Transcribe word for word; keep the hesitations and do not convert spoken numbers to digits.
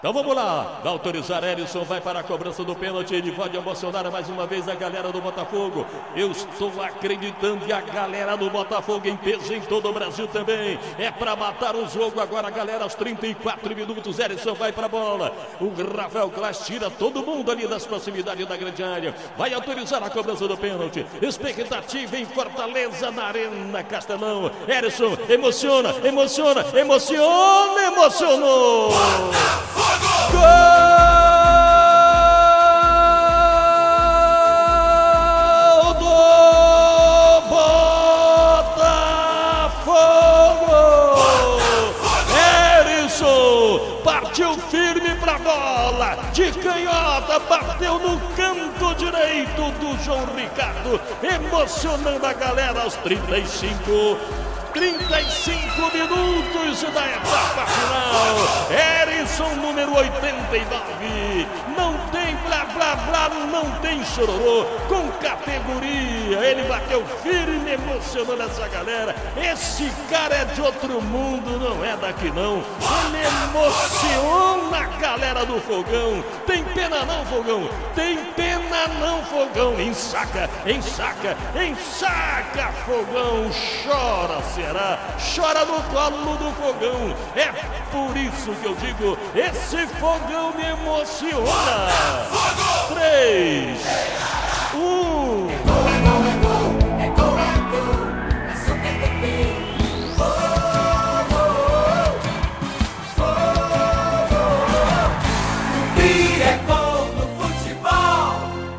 Então vamos lá, vai autorizar, Erisson vai para a cobrança do pênalti, ele pode emocionar mais uma vez a galera do Botafogo. Eu estou acreditando e a galera do Botafogo em peso em todo o Brasil também. É para matar o jogo agora, galera, aos trinta e quatro minutos, Erisson vai para a bola. O Rafael Class tira todo mundo ali das proximidades da grande área. Vai autorizar a cobrança do pênalti. Expectativa em Fortaleza, na Arena Castelão. Erisson emociona, emociona, emociona, emocionou. Gol do Botafogo! Erisson partiu firme pra bola, de canhota, bateu no canto direito do João Ricardo, emocionando a galera aos trinta e cinco. trinta e cinco minutos da etapa final. Erisson, número oitenta e nove. Não tem blá blá blá, não tem chororô. Com categoria, ele bateu firme, emocionando essa galera. Esse cara é de outro mundo, não é daqui não. Ele emociona a galera do Fogão. Tem pena não, Fogão? Tem pena não, Fogão? Ensaca, ensaca, ensaca, Fogão. Chora, será? Chora no colo do Fogão. É por isso que eu digo, esse Fogão me emociona. Três, um.